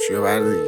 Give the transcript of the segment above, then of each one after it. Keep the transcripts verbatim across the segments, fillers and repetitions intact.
چیه بردی؟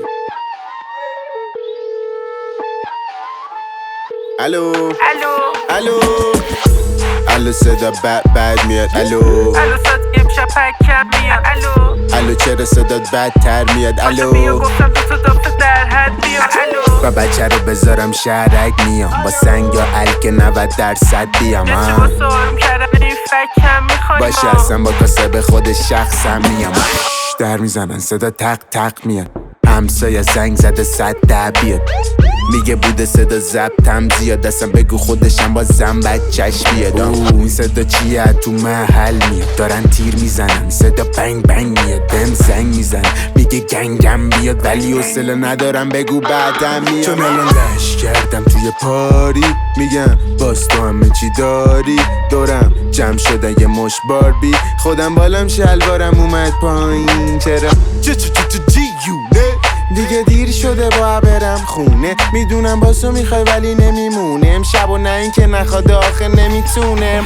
الو الو الو الو صدا بد بد میاد. الو الو صد امشب پکم میاد. الو الو چرا صدات بدتر میاد. الو بیا گفتم دو تا دافته در حد میاد. الو و بچه رو بذارم شهرک میام با سنگ یا الک نود درصد بیام. یه چی واسه آروم کردم این فکم میخوای باشه ما اصلا با کاسه به خود شخصم میام. در میزنن صدا تق تق میاد. همسایه زنگ زده صد ده بیاد. میگه بوده صدا ضبطم زیاد. اصلا بگو خودشم با زن بچش بیاد. اون صدا چیه تو محل میاد. دارن تیر میزنن صدا بنگ بنگ میاد. بهم زنگ میزن میگه گنگم بیاد ولی حوصله ندارم بگو بعدم میاد. چون الان لش کردم توی پاری میگم باز تو همه چی داری. دورم جمع شدن یه مش باربی. خودم بالم شلوارم اومد پایین. چرا چه چه چه چه جیونه دیگه دیر شده با برم خونه. میدونم باسو میخوای ولی نمیمونه. امشب و نه این که نخواد آخه نمیتونم.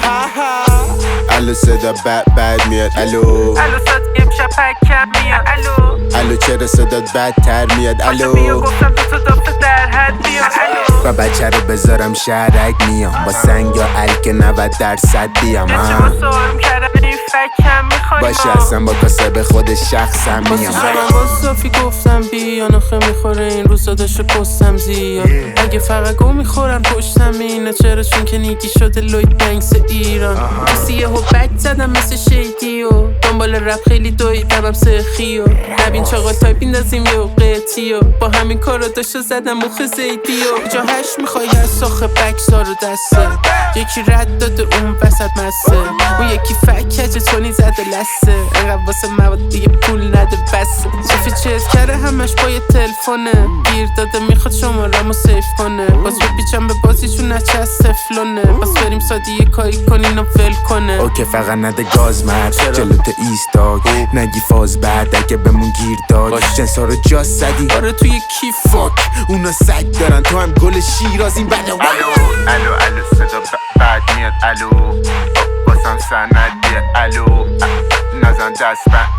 الو صدا بد بد میاد. الو الو صد امشب پکم میاد. الو الو چرا صدات بدتر میاد. بیا الو گفتم دو تا دافته در حد میاد. الو و بچه رو بذارم شهرک میام با سنگ یا الک نود درصد بیام. یه چی واسه آروم کردم این فکم میخوای باشه ما اصلا با کاسه به خود شخصم میام. من با صافی گفتم بیا نخه میخوره این روزا داشته پستم زیاد. اگه فقط گو میخورن پشتم اینه. چرا چون که نیگی شده لوید بنکس ایران. کسیه و بک زدم مثل شیدی و دنبال رپ خیلی دویدم هم سخی و نبین چاقا تایپ بیندازیم یه قیتی و با همین کارا داشته زدم مخ زیدی و جا هش میخوای از ساخه بکسار و دسته. یکی رد داده اون وسط مسته. اون یکی فکجه تونی زده لسه. انقدر واسه مواد دیگه پول نده بسه. صوفی چیز کرده همش با یه تلفونه. گیر داده میخواد شمارمو سیف کنه. باز بپیچم به بازیشون نچه از تفلونه. باز بریم سادی یه کاری کنین و فل کنه. اوکی فقط نده گاز مرد جلوت ایستاد. نگی فاز بعد اگه بمون گیر داد. جنسا رو جا زدی آره توی کیف فاک. اونا سگ دارن تو هم گل شیراز این بله. الو الو الو صدا بعد میاد. الو باسم سندیه. الو نزن دست بند